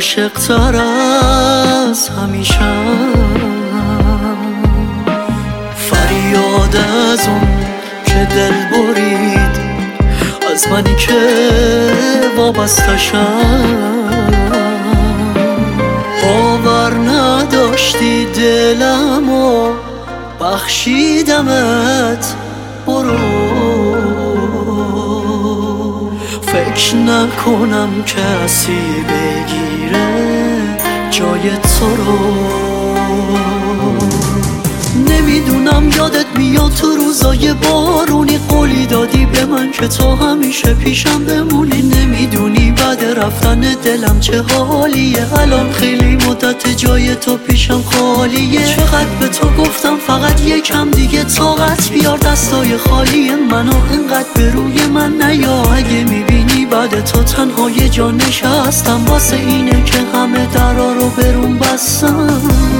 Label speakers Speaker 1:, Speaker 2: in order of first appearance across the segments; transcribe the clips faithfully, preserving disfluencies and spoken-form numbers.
Speaker 1: عاشق تر از همیشه، فریاد از اون که دل برید از منی که وابستشم. باور نداشتی دلمو بخشیدمت، برو فکر نکنم کسی بگیره جای تو رو. نمیدونم یادت میاد تو روزای بارونی قولی دادی به من که تو همیشه پیشم بمونی. نمیدونی بعد رفتن دلم چه حالیه، الان خیلی مدت جای تو پیشم خالیه. چقدر به تو گفتم فقط یکم دیگه طاقت بیار، دستای خالی منو انقدر به روی من نیا. اگه میبینی بعد تو تنها یه جا نشستم، واسه اینه که همه درا رو برون بستم.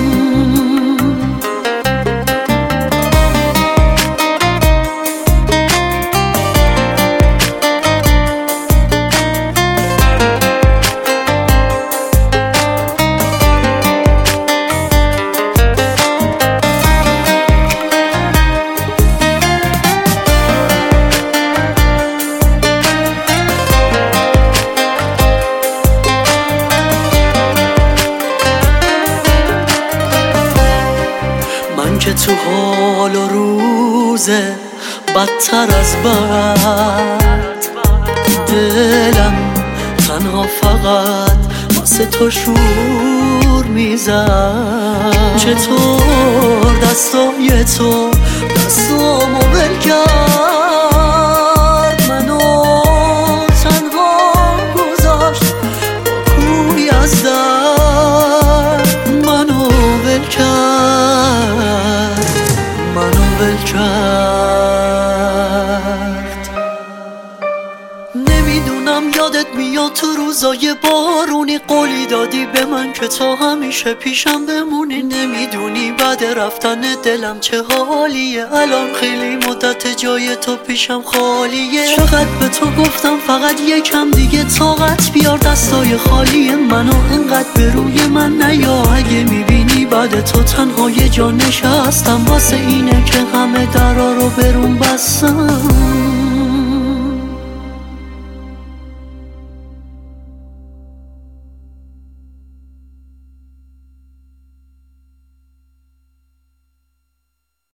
Speaker 1: که تو حال و روزه بدتر از بد، دلم تنها فقط واسه تو شور میزد. چطور دستای تو دستامو ول کرد، منو تنها گذاشت کوی از درد. منو ول کرد، منو ول کرد. نمیدونم یادت میاد تو روزای بارونی قولی دادی به من که تو همیشه پیشم بمونی. نمیدونی بعد رفتن دلم چه حالیه، الان خیلی مدت جای تو پیشم خالیه. چقدر به تو گفتم فقط یکم دیگه طاقت بیار، دستای خالی منو انقدر به روی من نیا. اگه میبینی بعد تو تنها یه جا نشستم، واسه اینه که همه درا رو برون بستم.